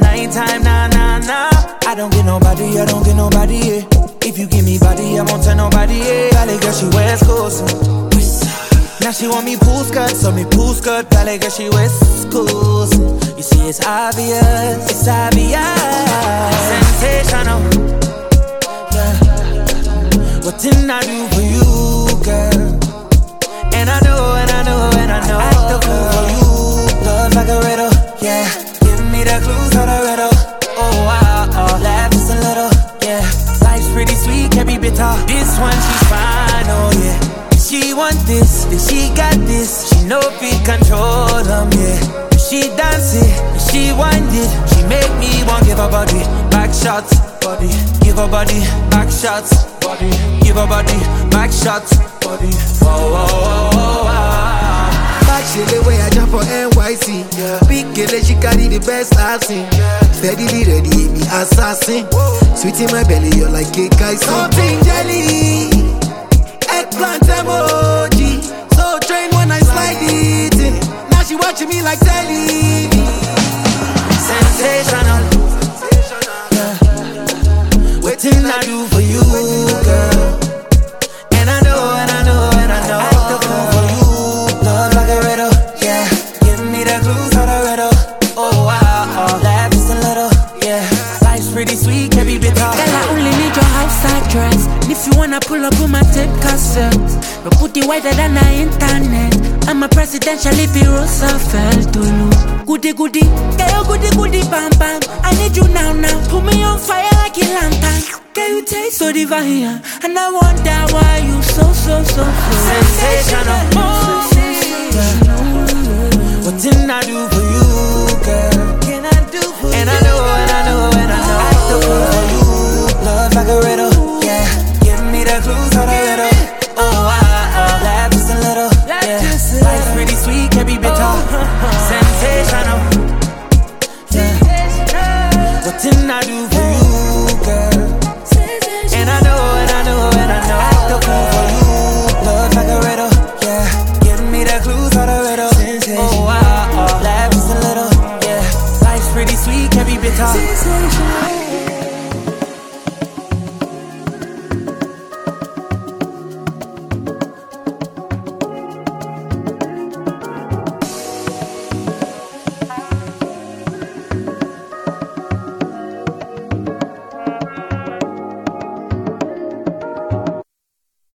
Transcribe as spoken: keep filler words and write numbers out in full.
nighttime, nah, nah, nah. I don't get nobody, I don't get nobody, yeah. If you give me body, I won't tell nobody, yeah. Valley girl, she West Coast. Now she want me pool skirt, so me pool skirt. Valley girl, she West Coast. You see, it's obvious, it's obvious. Sensational, yeah. What didn't I do for you, girl? And I know, and I know, and I know. I act the fool for you, love like a riddle, yeah. Give me the clues to the riddle. Oh, wow, oh, laugh just a little, yeah. Life's pretty sweet, can't be bitter. This one, she's fine, oh, yeah. She want this, then she got this. She know if it control them, yeah. She dance it, she wind it. She make me want give her body back shots, body. Give her body back shots, body. Give her body back shots, body. Whoa, whoa, whoa, whoa, whoa. Back she the way I jump for N Y C, yeah. Big girl, she carry the best I've seen, yeah. Steadily ready, me assassin. Whoa. Sweet in my belly, you're like cake icing. Something jelly, eggplant emoji. So train when I slide it in. Now she watching me like telly. Sensational, yeah. What did I do for you, girl? And I know, and I know, and I know. I act the fool for you, love like a riddle, yeah. Give me the clues to the riddle. Oh wow, oh, laugh just a little, yeah. Life's pretty sweet, can't be bitter. Girl, I only need your house address. And if you wanna pull up on my tape cassette, but put it wider than the internet. I'm a presidential if you Roosevelt to look. Goody goody, girl, goody goody, bam bam. I need you now now. Put me on fire like a lantern. Girl, you taste so divine, and I wonder why you so so so so sensational. Oh, yeah. What didn't I do